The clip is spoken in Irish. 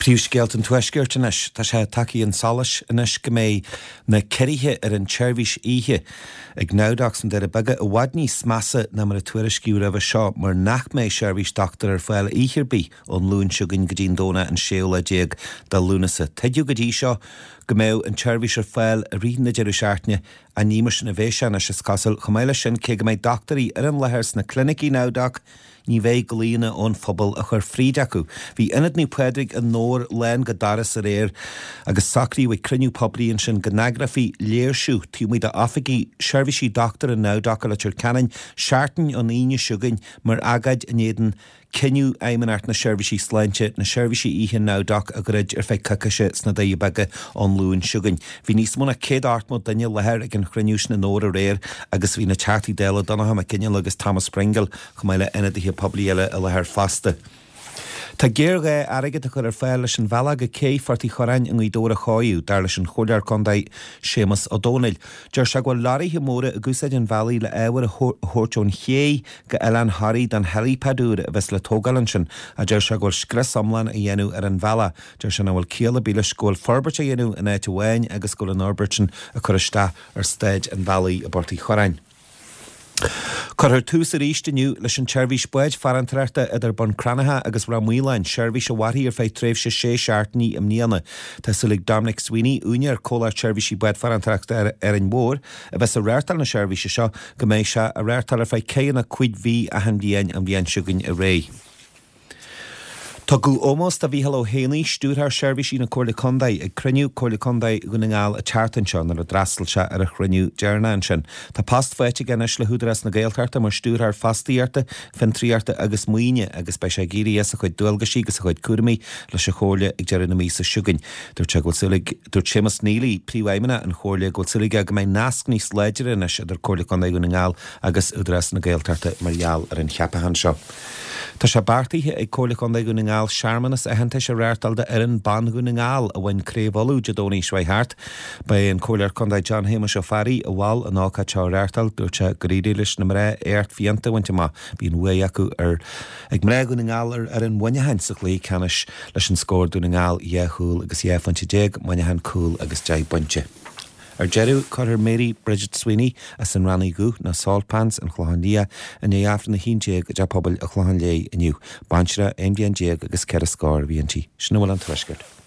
Príomhscéalt an tuaisceart inis, tá sé takeí an salas inis go mé na ceirthe ar an tseirbhís ihe ag náideach san deire bagad a bhaid níos measa na mar a tuairisciú ra bheith seo mar nach mé seirbhís doctor ar fáil ihirbí ón lún siúgan go dtíon dóna an séola déag dá lúnasa. Teidiú go dtí seo go mé an tseirbhís ar fáil a rí na deireadh seaartne a nímar sin a bheith seanna sa scasil chomáile sin cé go méid doctorí ar an lethairs na clinicí náideach ní bheith golína ón phobal a chur fríd acu. Bhí inad ní pedrig an nóir len go daras a réir agus sacrí bhí cruniú poblíonn sin go nagrafií léirsú tí muid a afficí seirbhísí doctor an náideach le tir canan seaartain an íne siúgain mar agaid in éidan ciniú éimeart na seirbhísí sláinte na seirbhísí ihe náideach a grid ar feith cacaise sna daí bagad an lún siúgain. Bhí níos muna céad artmod daine lethir ag an chruniús na nóir a réir agus bhí na chartaí déile Donaham a Cinneal agus Thomas Pringle chumáile inadithe poblíile a lethir fasta. Tá géirgé airgad a chur ar fáil leis an bhela go cé fartaí chorain in dóra cháú dar leis an choilear condaid Séamus O'Donnell. Deir se go láirithe móra a gúsaid an bhelaí le éhar a thuirteón ché go Elan Harry dan helipádúr a bheits le tógalan sin a deir se go scris samlan a dhéanú ar an bhela. Deir se bhfuil céala bíle scóil forbairt a dhéanú in éit bhhain agus scóil an Norbertson a chur iste ar stéid an bhelaí a bortaí chorain. Chur tús a rístaniu leis an tseirbhís buid farantarta idir bon cranatha agus ramhuilein seirbhís a wathaí ar feith tréimh sé seaartní am níana. Tá sulig Dominic Sweeney úine ar cólar seirbhísí buid farantarta ar an mór a bheits a réirtal na seirbhíse seo go méid se a réirtal ar feith céanna cuid bhí a handíon am bhíon siúgain a ré. Tá go ómós a bhí heló héanaí stúrthar seirbhísí na Cóirla Condaid ag cruniú Cóirla Condaid go na ngáil a teartan seo nar a drastal se ar a chruniú dearna sin. Tá past feite ganis le húdaras na Gaeltarta mar stúrthar fastaíarta, fentriarta agus muoine agus bei sé géirí a chuid dulgasí agus a chuid cuairmaí leis a chóirla ag dearanna mí sa siúgain. Dúirt Séamus Neely príomhhaimena an chóirla go sulige go mé nasc níos léidir inis idir Cóirla Condaid go na ngáil agus údaras na Gaeltarta margheall ar an cheapahan seo. Tá sé bartaíthe ag Cóirla Condaid go na ngáil seaarmanas a henta sé réirtalda ar an ban go na ngáil a bhain créomhvalú Jadóní Schweihart ba an Cóirla Condaid John Hamish O'Farry a bháil an ácha teo réirtal dúirte gorídí leis na mré éirt fianta bhainte má bíon bhuaí acu ar ag mré go na ngáil ar an bhaine hensach lí canis leis an scóir do na ngáil iethúil agus iethfante déag bhaine hen cúil agus deag bunte. Ar jeú chuir Mary Bridget Sweeney as an rannaí gú na Saltpans an chláhandia a néafra na híntéag a pobl a chláhan lé iniu. Bansra, MDN déag agus ceir a scóir bhíontí. Sinna bhfuil an tuaisceart.